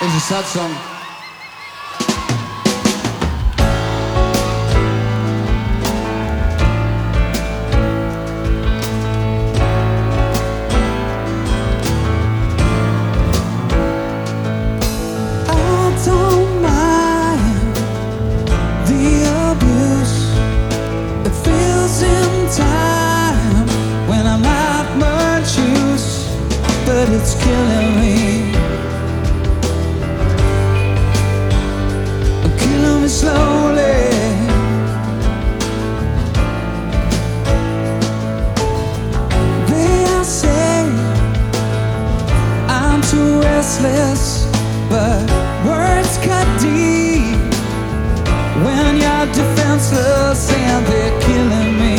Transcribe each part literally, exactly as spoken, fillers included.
It's a sad song. But it's killing me, killing me slowly. They say I'm too restless, but words cut deep when you're defenseless and they're killing me.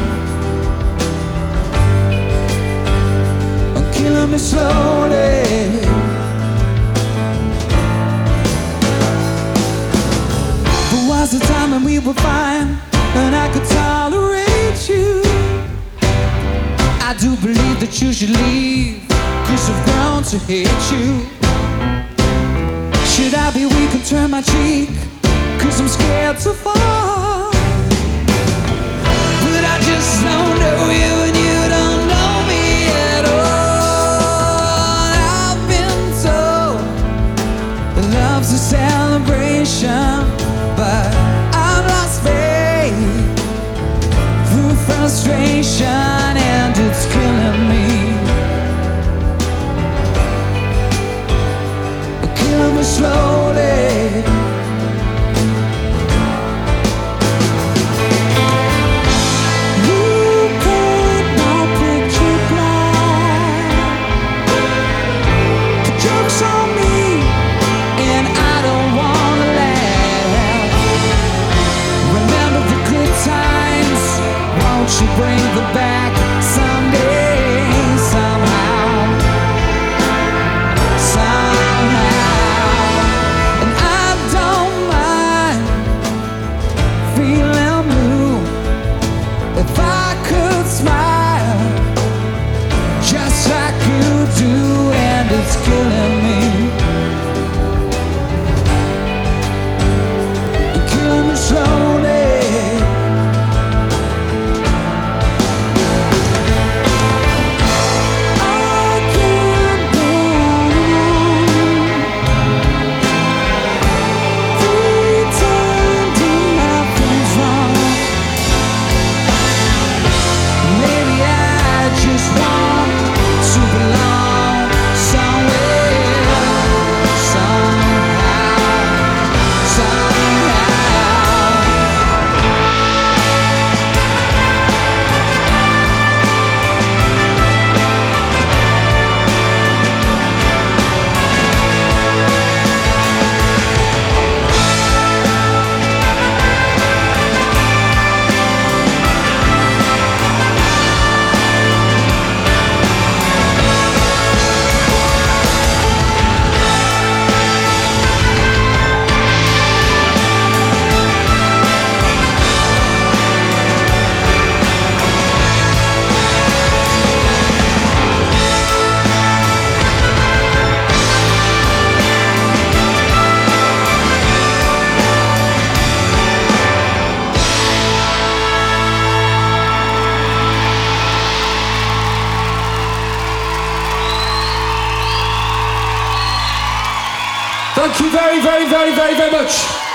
Killing me slowly. But was the time when we were fine and I could tolerate you? I do believe that you should leave, 'cause I've grown to hate you. Should I be weak and turn my cheek, 'cause I'm scared to fall? But I just don't know you and you don't know me at all. Love's a celebration, but I've lost faith through frustration, and it's killing me, killing me slowly. She bring them back someday, somehow, somehow. And I don't mind feeling blue if I could smile just like you do, and it's killing me, killing me slowly. Thank you very, very, very, very, very much.